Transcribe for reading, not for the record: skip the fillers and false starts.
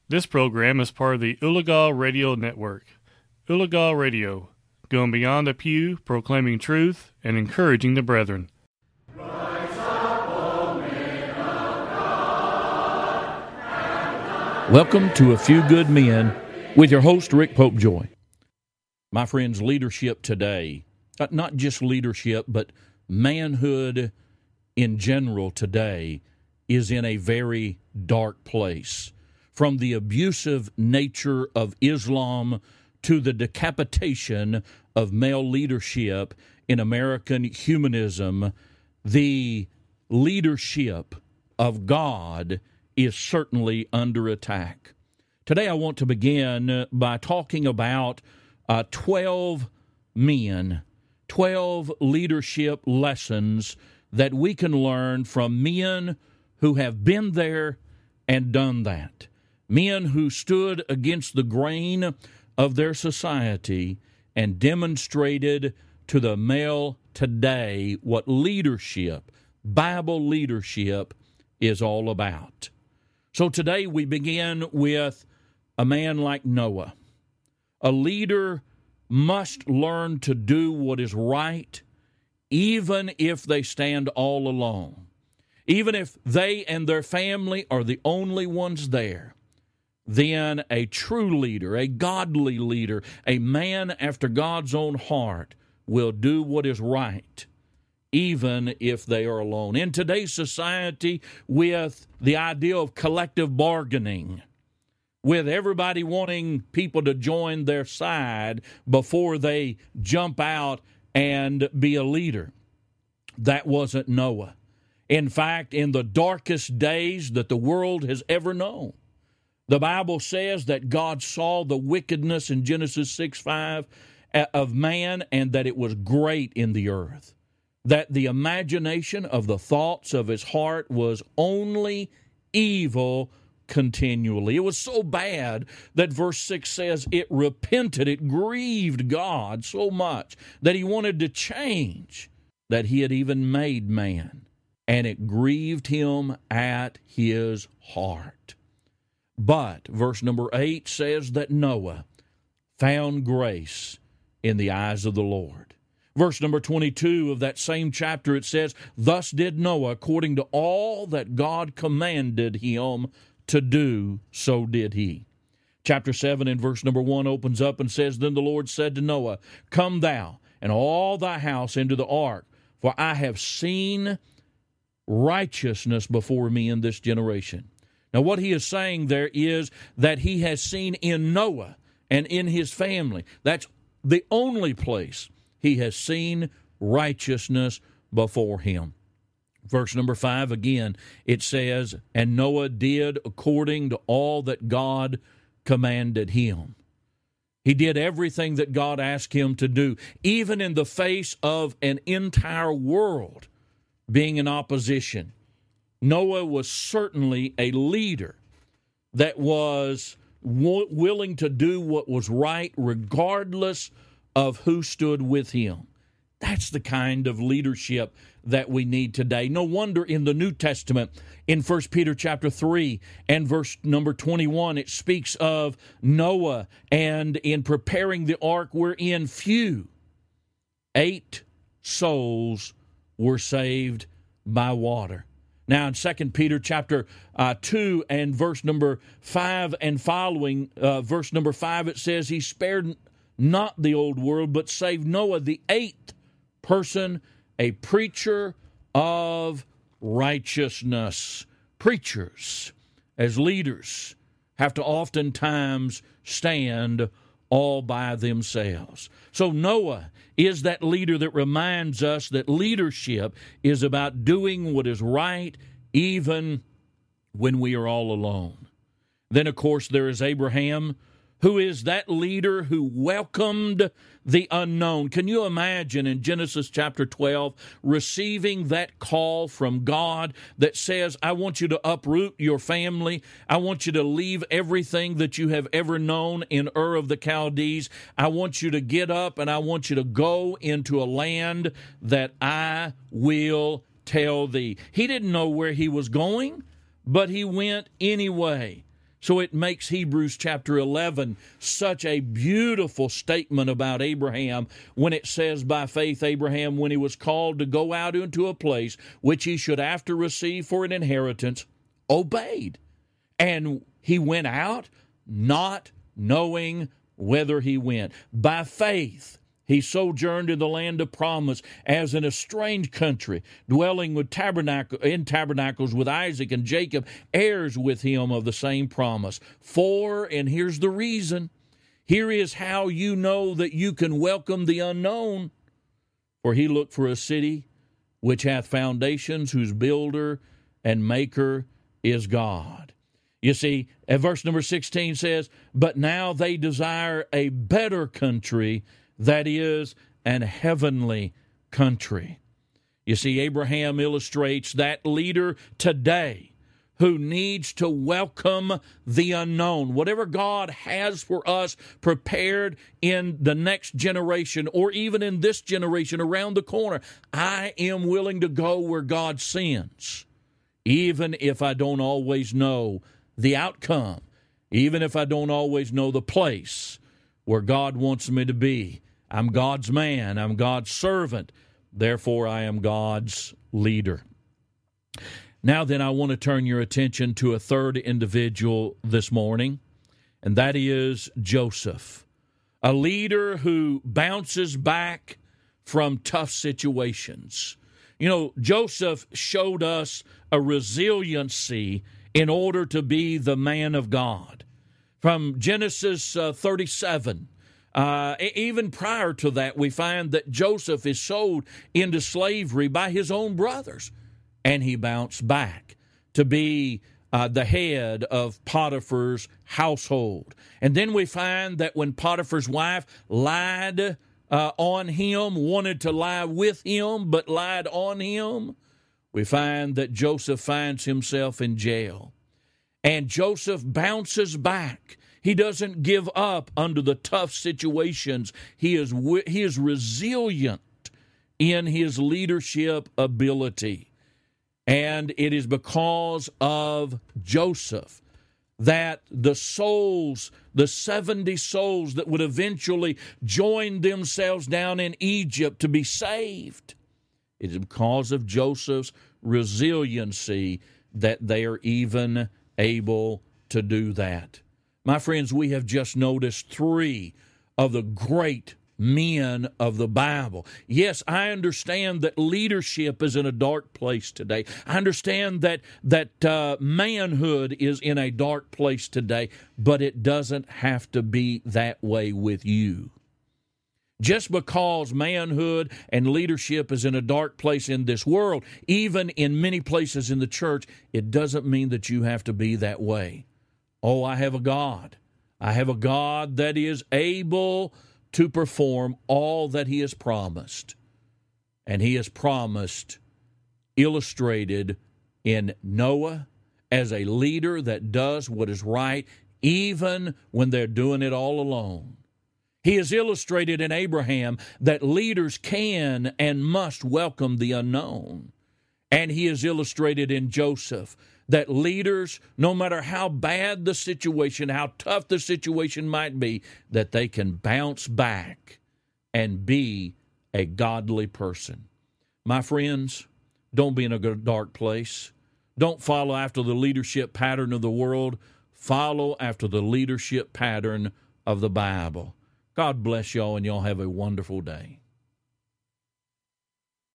This program is part of the Ulagal Radio Network. Ulagal Radio, going beyond the pew, proclaiming truth and encouraging the brethren. Welcome to A Few Good Men with your host, Rick Popejoy. My friends, leadership today, not just leadership, but manhood in general today is in a very dark place. From the abusive nature of Islam to the decapitation of male leadership in American humanism, the leadership of God is certainly under attack. Today I want to begin by talking about 12 men, 12 leadership lessons that we can learn from men who have been there and done that. Men who stood against the grain of their society and demonstrated to the male today what leadership, Bible leadership, is all about. So today we begin with a man like Noah. A leader must learn to do what is right, even if they stand all alone. Even if they and their family are the only ones there, then a true leader, a godly leader, a man after God's own heart will do what is right, even if they are alone. In today's society, with the idea of collective bargaining, with everybody wanting people to join their side before they jump out and be a leader, that wasn't Noah. In fact, in the darkest days that the world has ever known, the Bible says that God saw the wickedness in Genesis 6:5 of man, and that it was great in the earth, that the imagination of the thoughts of his heart was only evil continually. It was so bad that verse 6 says it repented, it grieved God so much that he wanted to change, that he had even made man, and it grieved him at his heart. But verse number 8 says that Noah found grace in the eyes of the Lord. Verse number 22 of that same chapter, it says, "Thus did Noah, according to all that God commanded him to do, so did he." Chapter 7 and verse number 1 opens up and says, "Then the Lord said to Noah, Come thou and all thy house into the ark, for I have seen righteousness before me in this generation." Now, what he is saying there is that he has seen in Noah and in his family. That's the only place he has seen righteousness before him. Verse number 5 again, it says, "And Noah did according to all that God commanded him." He did everything that God asked him to do, even in the face of an entire world being in opposition. Noah was certainly a leader that was willing to do what was right regardless of who stood with him. That's the kind of leadership that we need today. No wonder in the New Testament, in 1 Peter chapter 3 and verse number 21, it speaks of Noah, and in preparing the ark wherein 8 souls were saved by water. Now, in 2 Peter chapter 2 and verse number 5 and following, verse number 5, it says, "He spared not the old world, but saved Noah, the 8th person, a preacher of righteousness." Preachers, as leaders, have to oftentimes stand all by themselves. So Noah is that leader that reminds us that leadership is about doing what is right, even when we are all alone. Then, of course, there is Abraham, who is that leader who welcomed the unknown. Can you imagine in Genesis chapter 12 receiving that call from God that says, I want you to uproot your family. I want you to leave everything that you have ever known in Ur of the Chaldees. I want you to get up and I want you to go into a land that I will tell thee. He didn't know where he was going, but he went anyway. So it makes Hebrews chapter 11 such a beautiful statement about Abraham when it says, by faith Abraham, when he was called to go out into a place which he should after receive for an inheritance, obeyed. And he went out not knowing whither he went. By faith he sojourned in the land of promise as in a strange country, dwelling with tabernacles with Isaac and Jacob, heirs with him of the same promise. For, and here's the reason, here is how you know that you can welcome the unknown. For he looked for a city which hath foundations, whose builder and maker is God. You see, verse number 16 says, but now they desire a better country, that is, an heavenly country. You see, Abraham illustrates that leader today who needs to welcome the unknown. Whatever God has for us prepared in the next generation or even in this generation around the corner, I am willing to go where God sends, even if I don't always know the outcome, even if I don't always know the place where God wants me to be. I'm God's man. I'm God's servant. Therefore, I am God's leader. Now then, I want to turn your attention to a third individual this morning, and that is Joseph, a leader who bounces back from tough situations. You know, Joseph showed us a resiliency in order to be the man of God. From Genesis 37, even prior to that, we find that Joseph is sold into slavery by his own brothers, and he bounced back to be the head of Potiphar's household. And then we find that when Potiphar's wife lied on him, wanted to lie with him, but lied on him, we find that Joseph finds himself in jail. And Joseph bounces back. He doesn't give up under the tough situations. He is resilient in his leadership ability. And it is because of Joseph that the souls, the 70 souls that would eventually join themselves down in Egypt to be saved, it is because of Joseph's resiliency that they are even able to do that. My friends, we have just noticed 3 of the great men of the Bible. Yes, I understand that leadership is in a dark place today. I understand that manhood is in a dark place today, but it doesn't have to be that way with you. Just because manhood and leadership is in a dark place in this world, even in many places in the church, it doesn't mean that you have to be that way. Oh, I have a God. I have a God that is able to perform all that He has promised. And He has promised, illustrated in Noah as a leader that does what is right, even when they're doing it all alone. He is illustrated in Abraham that leaders can and must welcome the unknown. And he is illustrated in Joseph that leaders, no matter how bad the situation, how tough the situation might be, that they can bounce back and be a godly person. My friends, don't be in a dark place. Don't follow after the leadership pattern of the world. Follow after the leadership pattern of the Bible. God bless y'all, and y'all have a wonderful day.